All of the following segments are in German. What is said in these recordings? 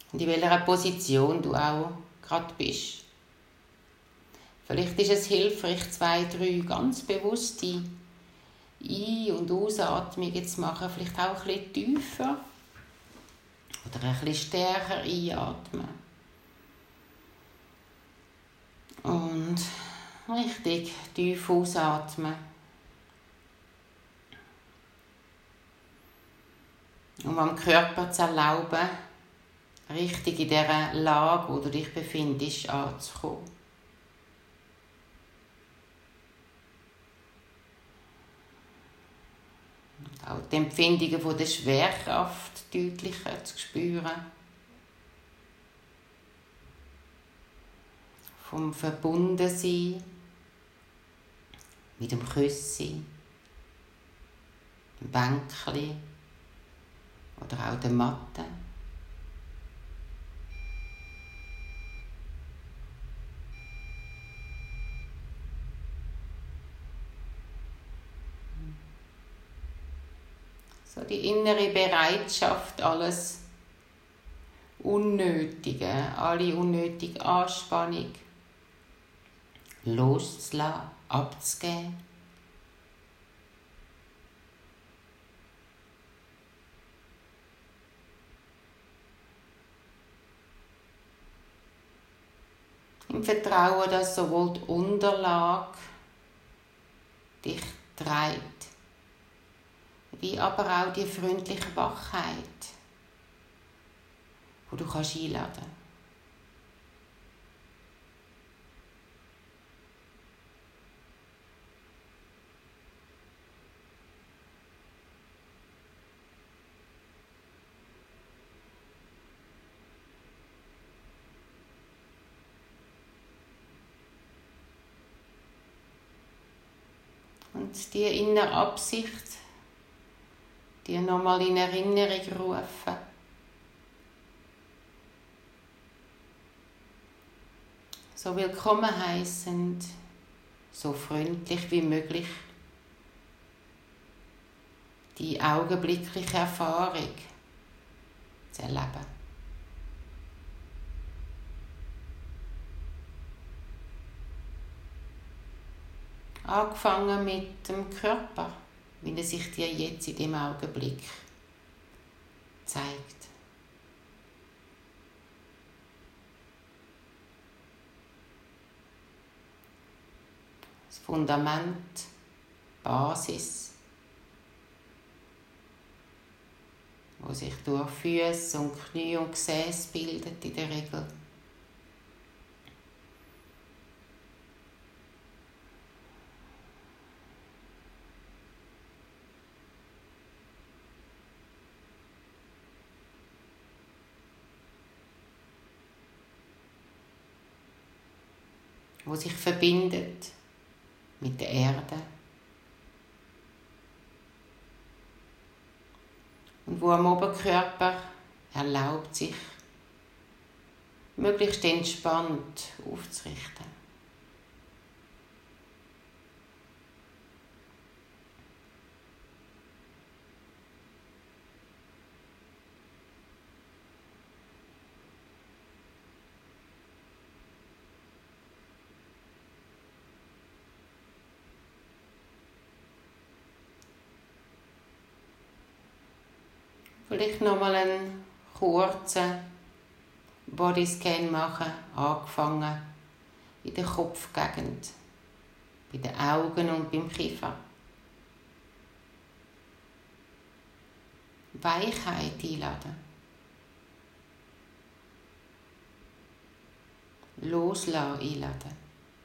und in welcher Position du auch gerade bist. Vielleicht ist es hilfreich, 2, 3 ganz bewusste Ein- und Ausatmungen zu machen, vielleicht auch ein bisschen tiefer oder ein bisschen stärker einatmen. Und richtig tief ausatmen. Um am Körper zu erlauben, richtig in dieser Lage, wo du dich befindest, anzukommen. Und auch die Empfindungen von der Schwerkraft deutlicher zu spüren. Vom Verbundensein mit dem Küssi, dem Bänkli oder auch der Matte. So die innere Bereitschaft, alles Unnötige, alle unnötige Anspannung loszulassen, abzugeben. Im Vertrauen, dass sowohl die Unterlage dich trägt, wie aber auch die freundliche Wachheit, die du einladen kannst. Und die innere Absicht, die nochmal in Erinnerung rufen. So willkommen heissend, so freundlich wie möglich, die augenblickliche Erfahrung zu erleben. Angefangen mit dem Körper, wie er sich dir jetzt in dem Augenblick zeigt. Das Fundament, Basis, wo sich durch Füße und Knie und Gesäß bildet in der Regel. Wo sich verbindet mit der Erde und wo am Oberkörper erlaubt, sich möglichst entspannt aufzurichten. Vielleicht nochmal einen kurzen Bodyscan machen, angefangen in der Kopfgegend, bei den Augen und beim Kiefer. Weichheit einladen. Loslassen einladen.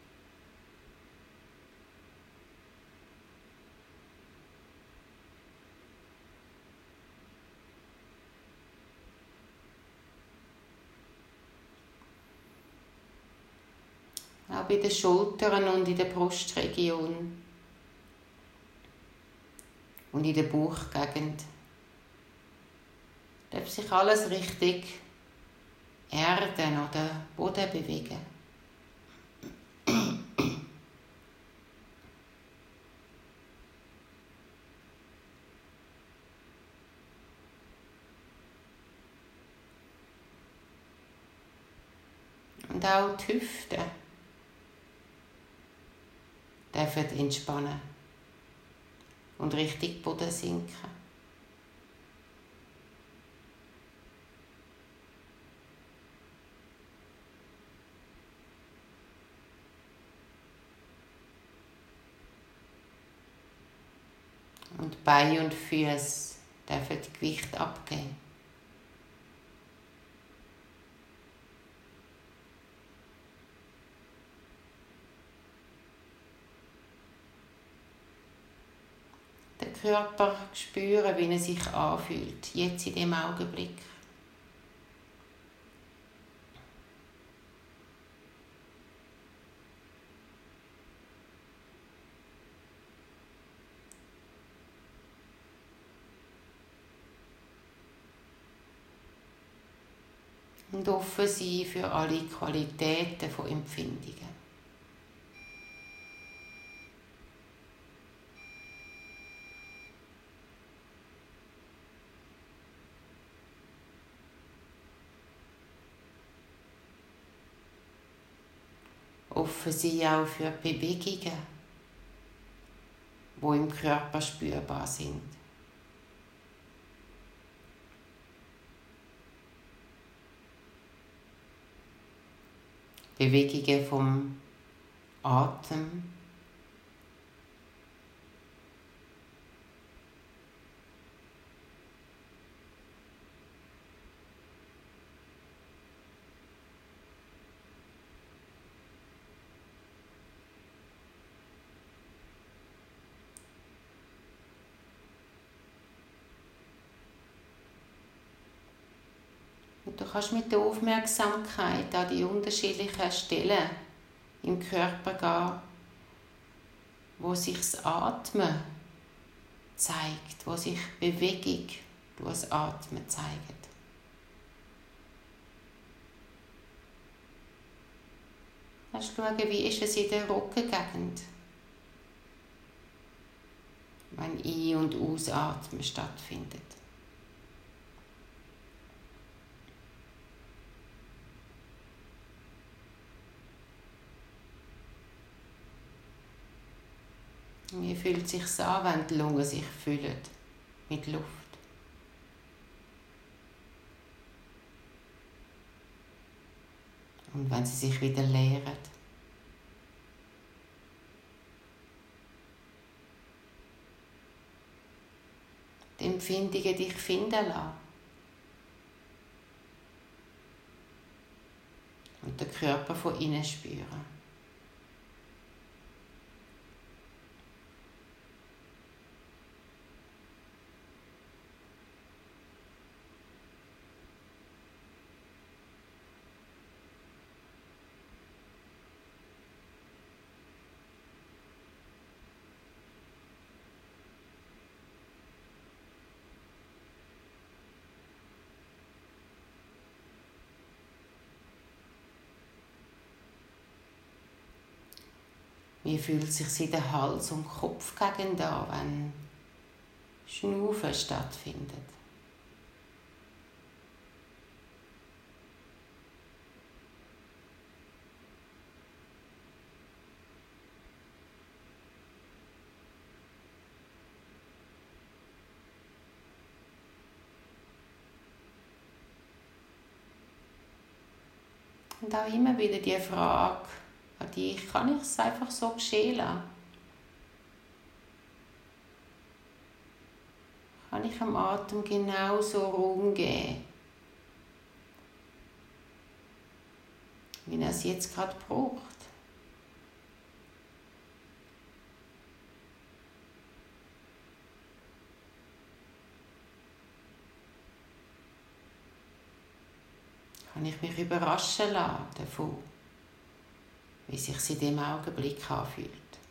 Auch bei den Schultern und in der Brustregion und in der Bauchgegend darf sich alles richtig erden oder Boden bewegen. Und auch die Hüften dürfen entspannen und richtig Boden sinken. Und Beine und Füße dürfen Gewicht abgeben. Den Körper spüren, wie er sich anfühlt, jetzt in dem Augenblick. Und offen sein für alle Qualitäten von Empfindungen. Offen sein auch für Bewegungen, die im Körper spürbar sind. Bewegungen vom Atem, und du kannst mit der Aufmerksamkeit an die unterschiedlichen Stellen im Körper gehen, wo sich das Atmen zeigt, wo sich Bewegung durch das Atmen zeigt. Kannst du schauen, wie ist es in der Rückengegend, wenn Ein- und Ausatmen stattfindet. Wie fühlt es sich an, wenn die Lungen sich füllen mit Luft? Und wenn sie sich wieder leeren? Die Empfindungen dich finden lassen. Und den Körper von innen spüren. Wie fühlt es sich in der Hals- und Kopfgegend an, wenn Schnaufen stattfindet? Und auch immer wieder die Frage an dich, kann ich es einfach so geschehen lassen? Kann ich am Atem genauso Raum geben, wie er es jetzt gerade braucht? Kann ich mich überraschen lassen davon, wie es sich in diesem Augenblick anfühlt?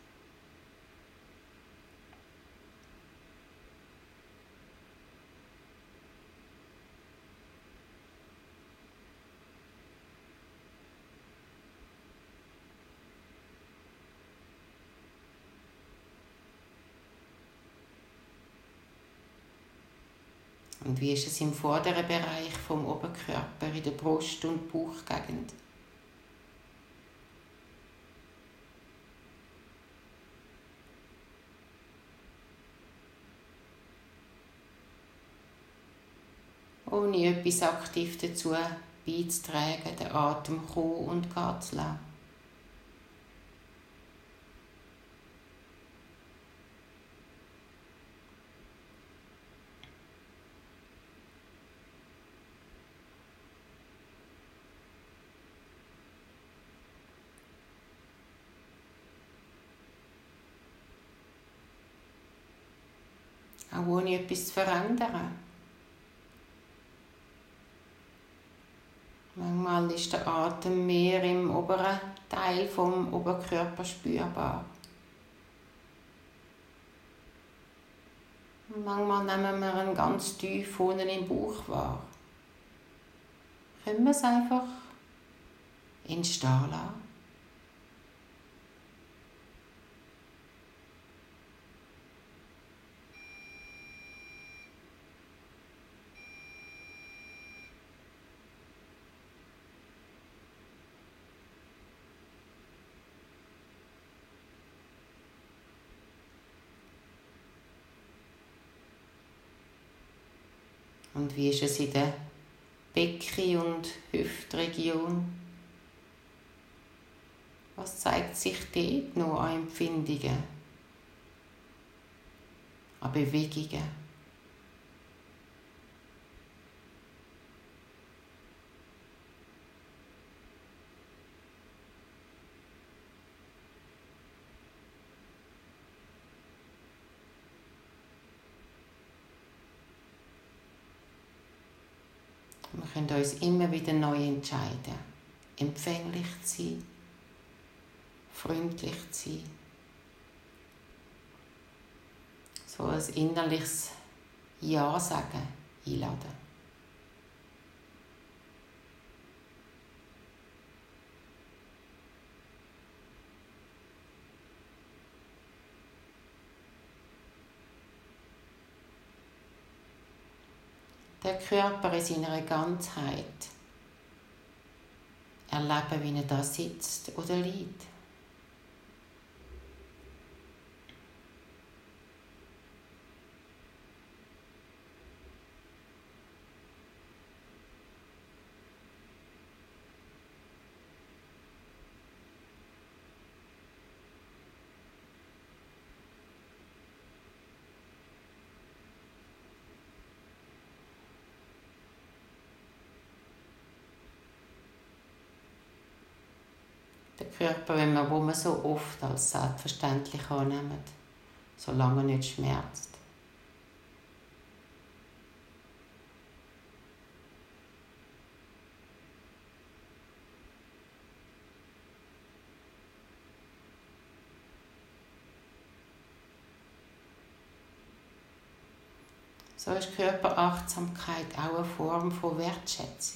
Und wie ist es im vorderen Bereich vom Oberkörper, in der Brust- und Bauchgegend? ohne etwas aktiv dazu beizutragen, den Atem kommen und gehen zu lassen. Auch ohne etwas zu verändern. Manchmal ist der Atem mehr im oberen Teil vom Oberkörper spürbar. Manchmal nehmen wir ihn ganz tief unten im Bauch wahr. Können wir es einfach entstehen lassen? Und wie ist es in der Becken- und Hüftregion? Was zeigt sich dort noch an Empfindungen, an Bewegungen? Wir können uns immer wieder neu entscheiden, empfänglich zu sein, freundlich zu sein, so ein innerliches Ja sagen, einladen. Der Körper in seiner Ganzheit erleben, wie er da sitzt oder liegt. Der Körper, wo man so oft als selbstverständlich annimmt, solange er nicht schmerzt. So ist Körperachtsamkeit auch eine Form von Wertschätzung.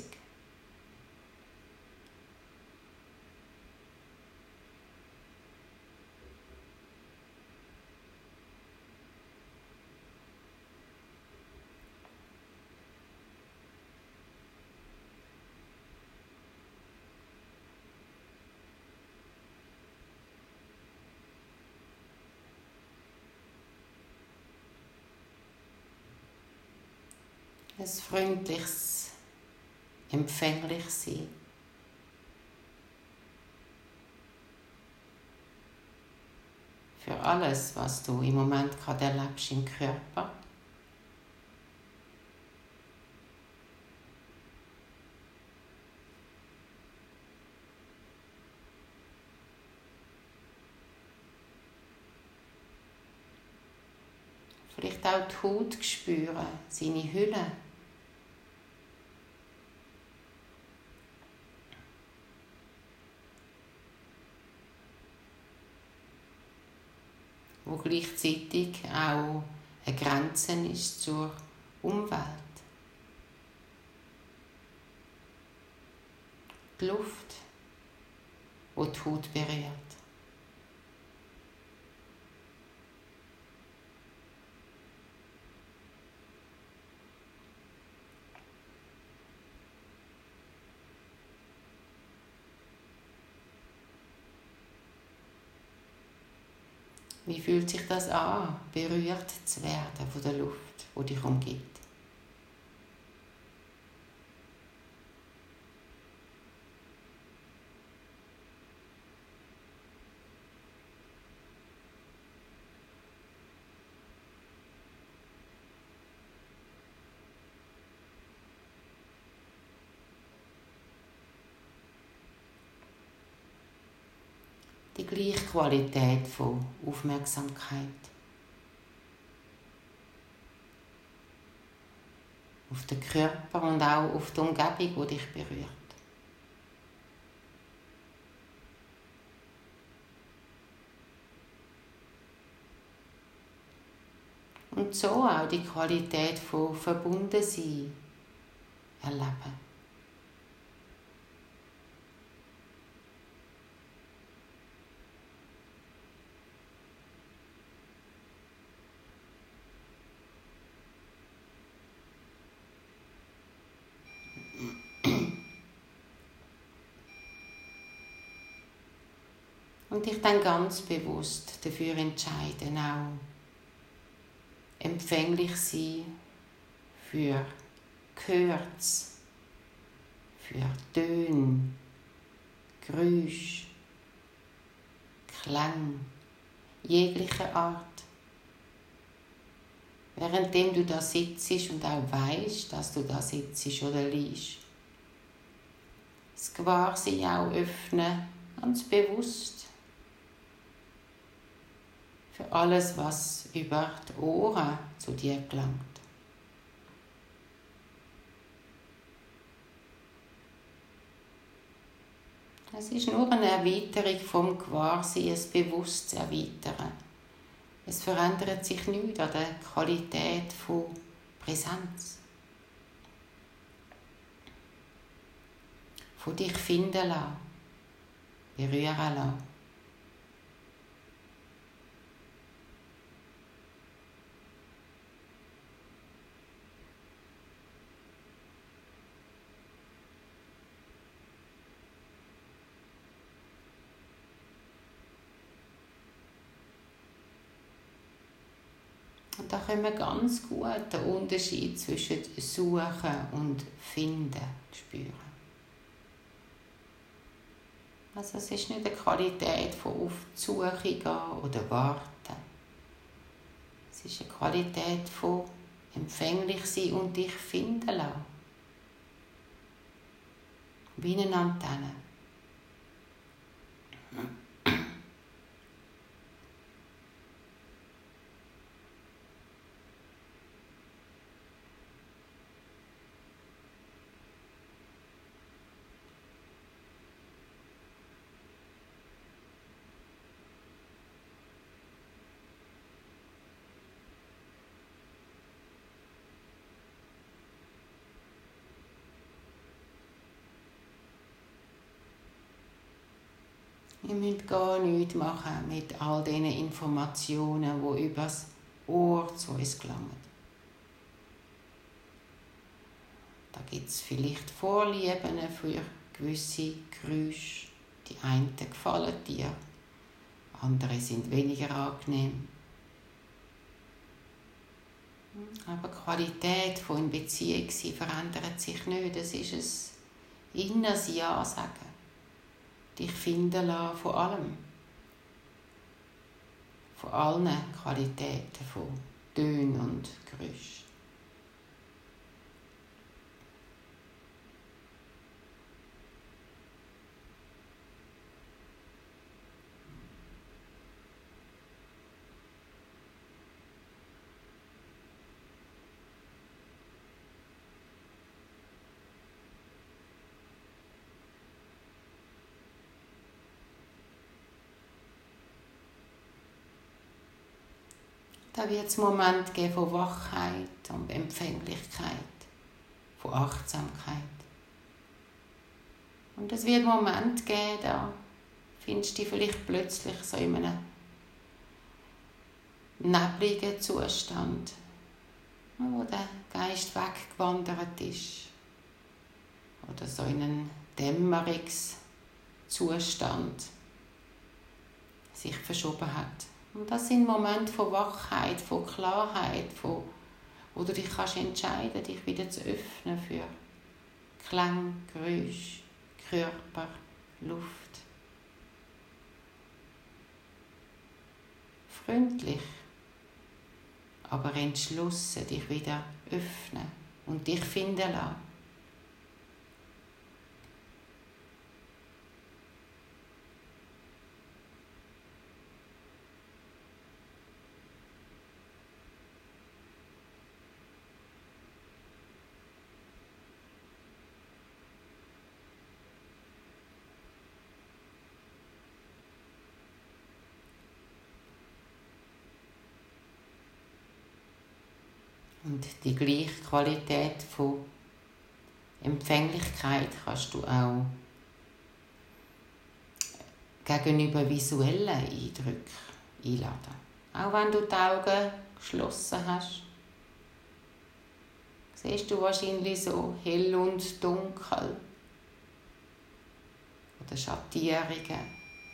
Ein freundliches, empfängliches Sein. Für alles, was du im Moment gerade erlebst im Körper. Vielleicht auch die Haut spüren, seine Hülle. Wo gleichzeitig auch eine Grenze ist zur Umwelt. Die Luft, die die Haut berührt. Wie fühlt sich das an, berührt zu werden von der Luft, die dich umgibt? gleiche Qualität von Aufmerksamkeit. Auf den Körper und auch auf die Umgebung, die dich berührt. Und so auch die Qualität von Verbundensein erleben. Und dich dann ganz bewusst dafür entscheiden, auch empfänglich sein für Gehörts, für Töne, Geräusche, Klang, jeglicher Art. Währenddem du da sitzt und auch weisst, dass du da sitzt oder liegst. Das Gewahrsein auch öffnen, ganz bewusst. Für alles, was über die Ohren zu dir gelangt. Es ist nur eine Erweiterung vom Gewahrsein, ein bewusstes Erweitern. Es verändert sich nichts an der Qualität von Präsenz. Von dich finden lassen, berühren lassen. Und da können wir ganz gut den Unterschied zwischen Suchen und Finden spüren. Also es ist nicht eine Qualität von auf die Suche gehen oder warten. Es ist eine Qualität von empfänglich sein und dich finden lassen. Wie eine Antenne. Ihr müsst gar nichts machen mit all diesen Informationen, die übers Ohr zu uns gelangen. Da gibt es vielleicht Vorlieben für gewisse Geräusche. Die einen gefallen dir, andere sind weniger angenehm. Aber die Qualität von in Beziehung sein verändert sich nicht. Es ist ein inneres Ja sagen. Dich finden lassen von allem. Von allen Qualitäten von Tönen und Geräuschen. Da wird es Momente geben von Wachheit und Empfänglichkeit, von Achtsamkeit. Und es wird Momente geben, da findest du dich vielleicht plötzlich so in einem nebligen Zustand, wo der Geist weggewandert ist. Oder so in einen Dämmerungszustand sich verschoben hat. Und das sind Momente von Wachheit, von Klarheit, wo du dich kannst entscheiden, dich wieder zu öffnen für Klang, Geräusch, Körper, Luft. Freundlich, aber entschlossen, dich wieder öffnen und dich finden lassen. Und die gleiche Qualität von Empfänglichkeit kannst du auch gegenüber visuellen Eindrücken einladen. Auch wenn du die Augen geschlossen hast, siehst du wahrscheinlich so hell und dunkel oder Schattierungen.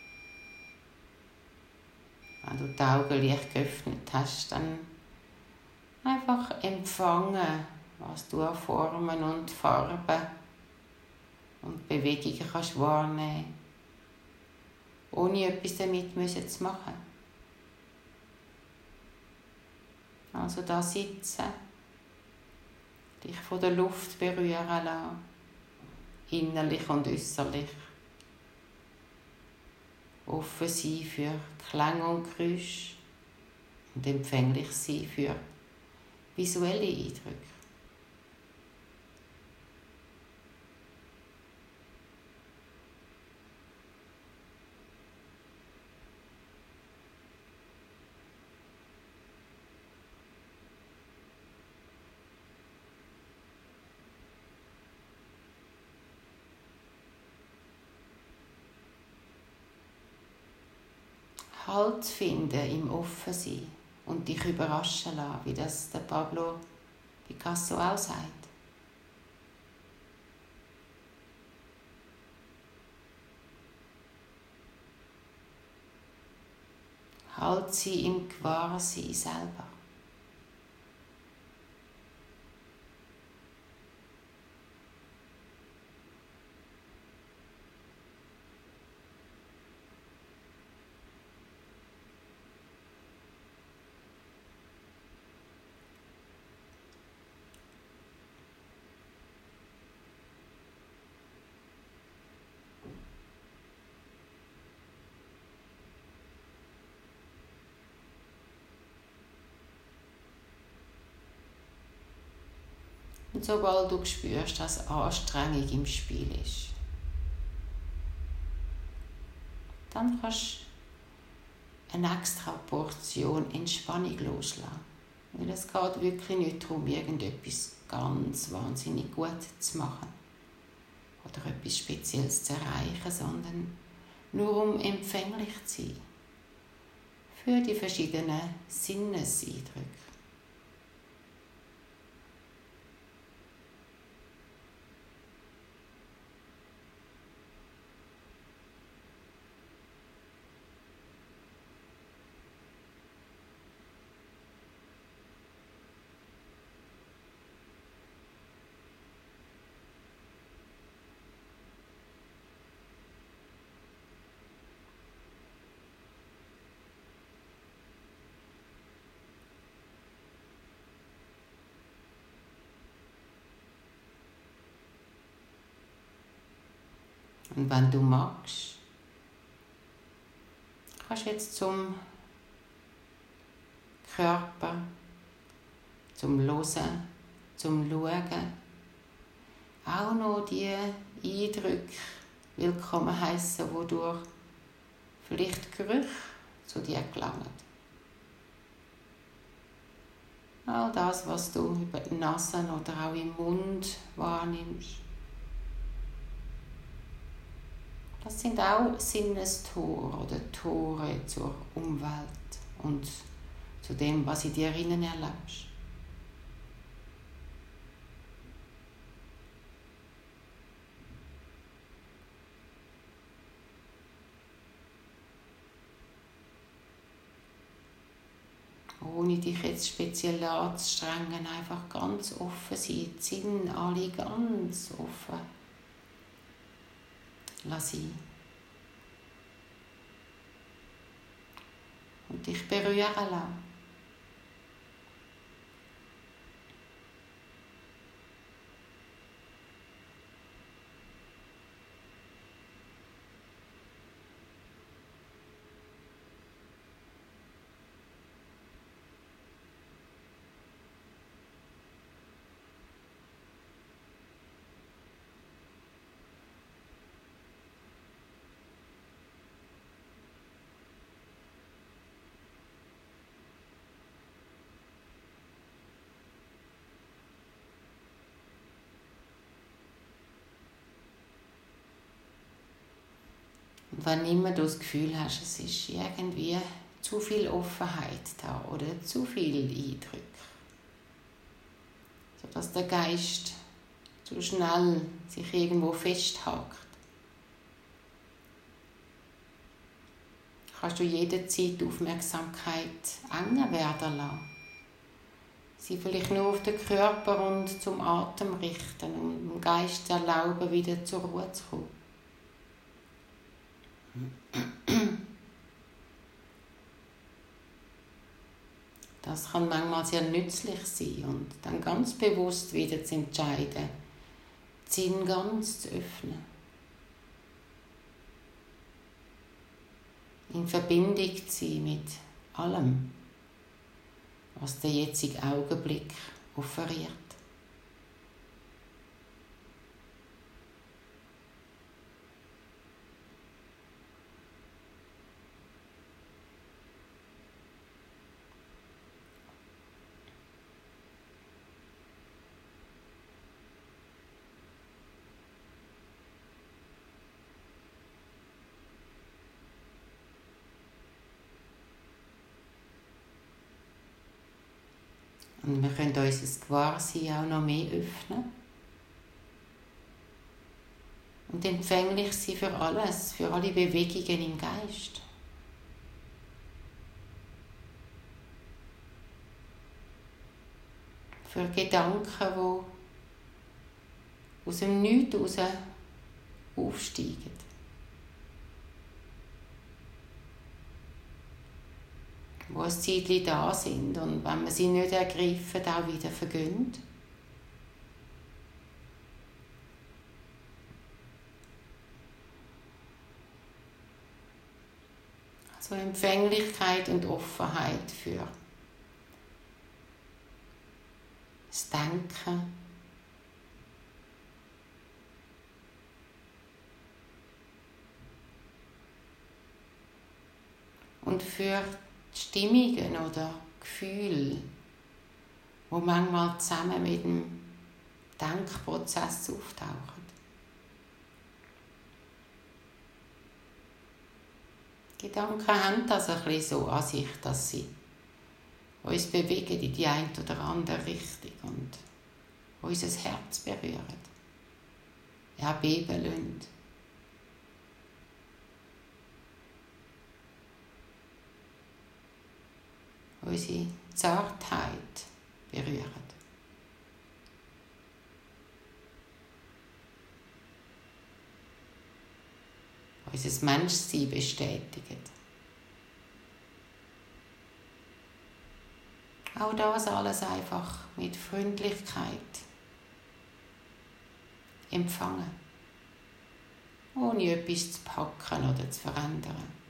Wenn du die Augen leicht geöffnet hast, dann einfach empfangen, was du an Formen und Farben und Bewegungen kannst wahrnehmen, ohne etwas damit zu machen. Also da sitzen, dich von der Luft berühren lassen, innerlich und äußerlich. Offen sein für Klänge und Geräusche und empfänglich sein für visuelle Eindrücke. Halt finden im Offensein und dich überraschen lassen, wie das der Pablo Picasso auch sagt. Halt sie im Gewahrsein selber. Und sobald du spürst, dass Anstrengung im Spiel ist, dann kannst du eine extra Portion Entspannung loslassen. Weil es geht wirklich nicht darum, irgendetwas ganz wahnsinnig gut zu machen oder etwas Spezielles zu erreichen, sondern nur um empfänglich zu sein für die verschiedenen Sinneseindrücke. Und wenn du magst, kannst du jetzt zum Körper, zum Hören, zum Schauen auch noch die Eindrücke willkommen heissen, wodurch vielleicht Gerüche zu dir gelangen. All das, was du über die Nase oder auch im Mund wahrnimmst. Das sind auch Sinnestore oder Tore zur Umwelt und zu dem, was in dir innen erlebst. Ohne dich jetzt speziell anzustrengen, einfach ganz offen sein, die Sinne alle ganz offen. Lass sie. Und dich berühren lassen. Und wenn immer du das Gefühl hast, es ist irgendwie zu viel Offenheit da oder zu viel Eindrücke, sodass der Geist zu schnell sich irgendwo festhakt, kannst du jederzeit die Aufmerksamkeit enger werden lassen. Sie vielleicht nur auf den Körper und zum Atem richten, um dem Geist zu erlauben, wieder zur Ruhe zu kommen. Das kann manchmal sehr nützlich sein und dann ganz bewusst wieder zu entscheiden, den Sinn ganz zu öffnen. In Verbindung zu sein mit allem, was der jetzige Augenblick offeriert. Und wir können unser Gewahrsein auch noch mehr öffnen. Und empfänglich sein für alles, für alle Bewegungen im Geist. Für Gedanken, die aus dem Nichts heraus aufsteigen. Die ein Zeitchen da sind und wenn man sie nicht ergreifen, auch wieder vergönnt. Also Empfänglichkeit und Offenheit für das Denken. Und für die Stimmungen oder Gefühle, die manchmal zusammen mit dem Denkprozess auftauchen. Gedanken haben das ein bisschen so an sich, dass sie uns bewegen in die eine oder andere Richtung und unser Herz berühren, erbeben lassen. Unsere Zartheit berühren. Unser Menschsein bestätigen. Auch das alles einfach mit Freundlichkeit empfangen, ohne etwas zu packen oder zu verändern.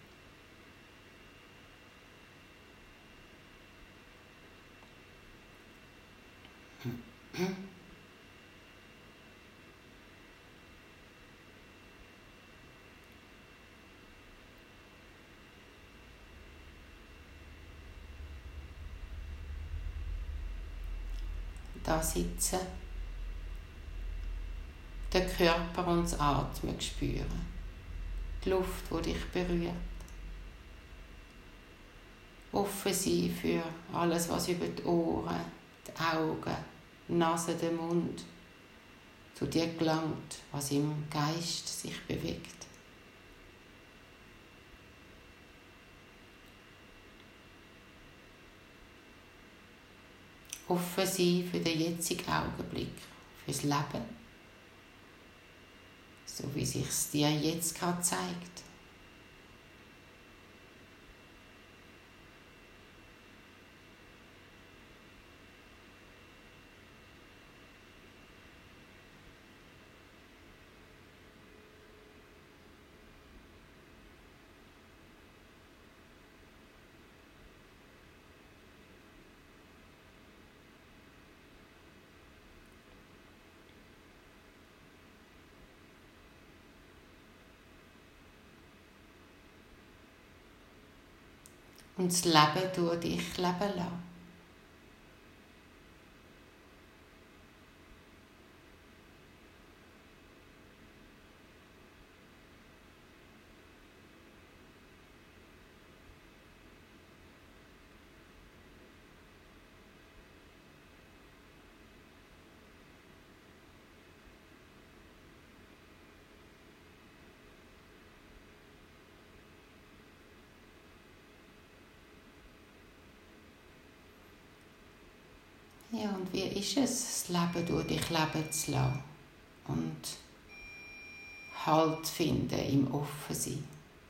Da sitzen, den Körper und das Atmen spüren, die Luft, die dich berührt. Offen sein für alles, was über die Ohren, die Augen, die Nase, den Mund zu dir gelangt, was im Geist sich bewegt. Offen sein für den jetzigen Augenblick, fürs Leben, so wie sich es dir jetzt gerade zeigt. Und das Leben durch dich leben lassen. Ja, und wie ist es, das Leben durch dich leben zu lassen und Halt finden im Offensein?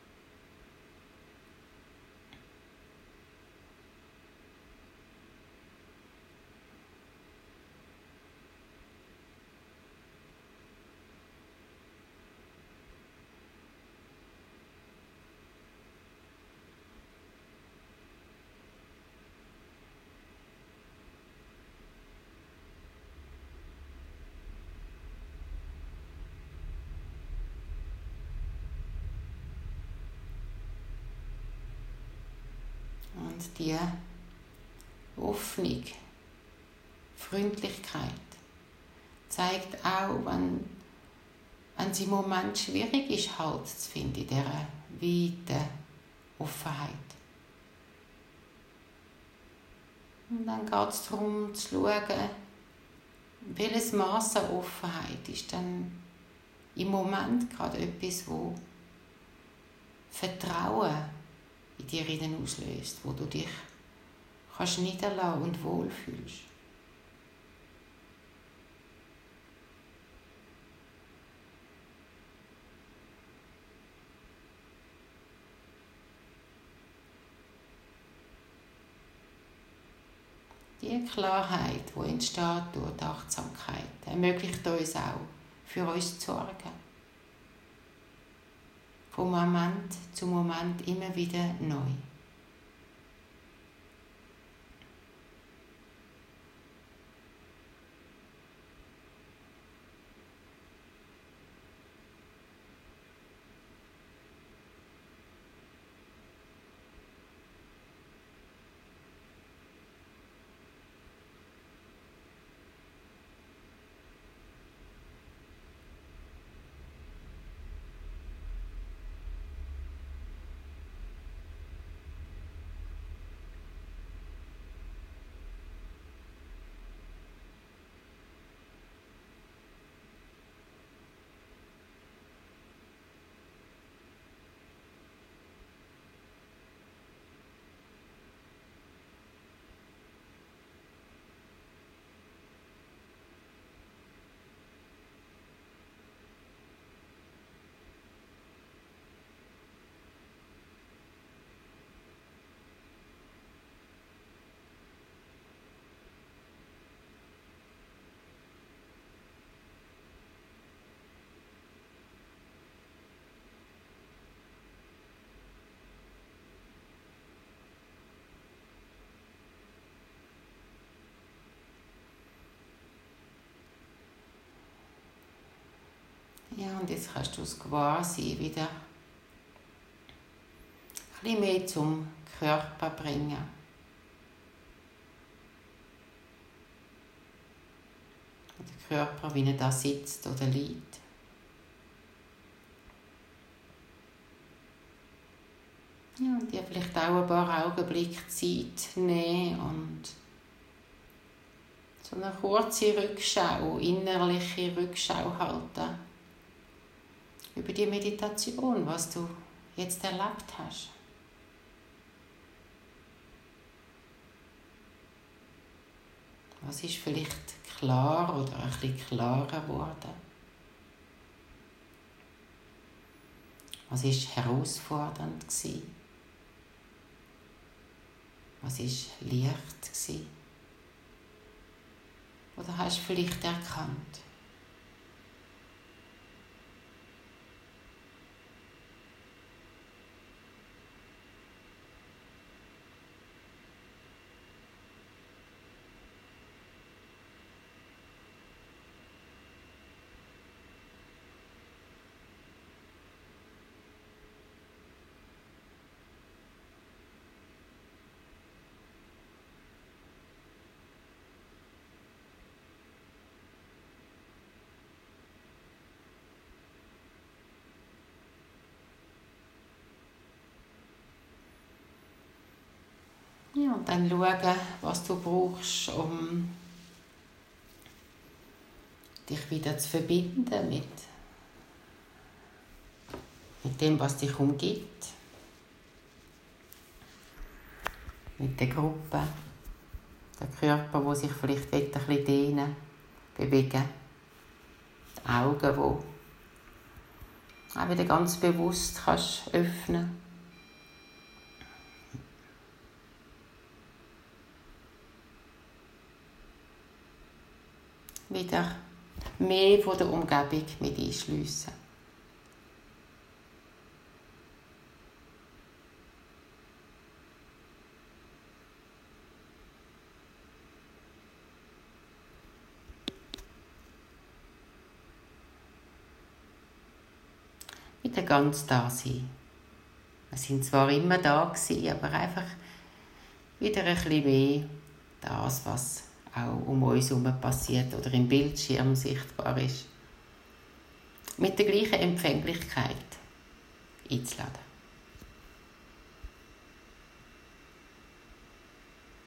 Und die Hoffnung, Freundlichkeit zeigt auch, wenn es im Moment schwierig ist, Halt zu finden in dieser weiten Offenheit. Und dann geht es darum zu schauen, welches Maß an Offenheit ist dann im Moment gerade etwas, wo Vertrauen in dir auslöst, wo du dich kannst niederlassen und wohlfühlst. Die Klarheit, die entsteht durch die Achtsamkeit, ermöglicht uns auch, für uns zu sorgen. Von Moment zu Moment immer wieder neu. Ja, und jetzt kannst du das Gewahrsein wieder ein bisschen mehr zum Körper bringen. Der Körper, wie er da sitzt oder liegt. Ja, und dir vielleicht auch ein paar Augenblicke Zeit nehmen und so eine kurze Rückschau, innerliche Rückschau halten über die Meditation, was du jetzt erlebt hast. Was ist vielleicht klar oder ein bisschen klarer geworden? Was war herausfordernd gewesen? Was war leicht gewesen? Oder hast du vielleicht erkannt? Ja, und dann schauen, was du brauchst, um dich wieder zu verbinden mit dem, was dich umgibt, mit der Gruppe, Der Körper, der sich vielleicht ein bisschen dehnen, bewegen. Die Augen, die auch wieder ganz bewusst kannst öffnen. Wieder mehr von der Umgebung mit einschliessen. Wieder ganz da sein. Wir sind zwar immer da gewesen, aber einfach wieder ein bisschen mehr das, was auch um uns herum passiert oder im Bildschirm sichtbar ist, mit der gleichen Empfänglichkeit einzuladen.